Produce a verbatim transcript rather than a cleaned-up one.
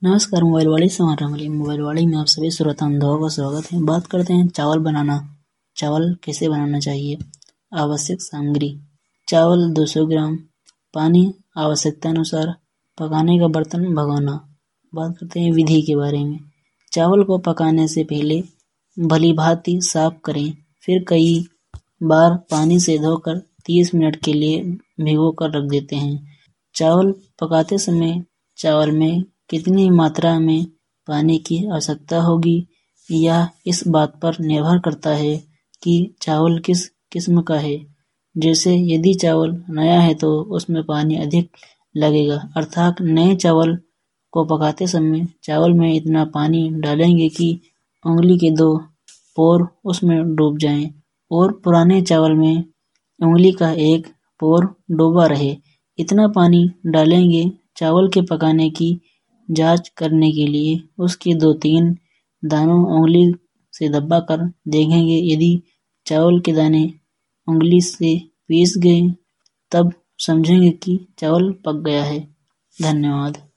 नमस्कार मोबाइल वाली समाचार वाली मोबाइल वाली में आप सभी श्रोता बंधुओं का स्वागत है। बात करते हैं चावल बनाना। चावल कैसे बनाना चाहिए। आवश्यक सामग्री: चावल दो सौ ग्राम, पानी आवश्यकता अनुसार, पकाने का बर्तन भगोना। बात करते हैं विधि के बारे में। चावल को पकाने से पहले भली भांति साफ करें, फिर कई बार पानी से धोकर तीस मिनट के लिए भिगो कर रख देते हैं। चावल पकाते समय चावल में कितनी मात्रा में पानी की आवश्यकता होगी यह इस बात पर निर्भर करता है कि चावल किस किस्म का है। जैसे यदि चावल नया है तो उसमें पानी अधिक लगेगा, अर्थात नए चावल को पकाते समय चावल में इतना पानी डालेंगे कि उंगली के दो पोर उसमें डूब जाएं, और पुराने चावल में उंगली का एक पोर डूबा रहे। इतना पानी डालेंगे चावल के पकाने की जांच करने के लिए उसके दो तीन दानों उंगली से दबाकर देखेंगे। यदि चावल के दाने उंगली से पीस गए तब समझेंगे कि चावल पक गया है। धन्यवाद।